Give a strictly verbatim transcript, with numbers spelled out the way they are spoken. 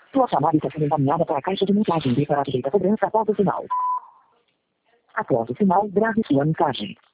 Sua chamada está sendo encaminhada para a caixa de mensagem. Dê para a direita cobrança após o sinal. Após o sinal, grave sua mensagem.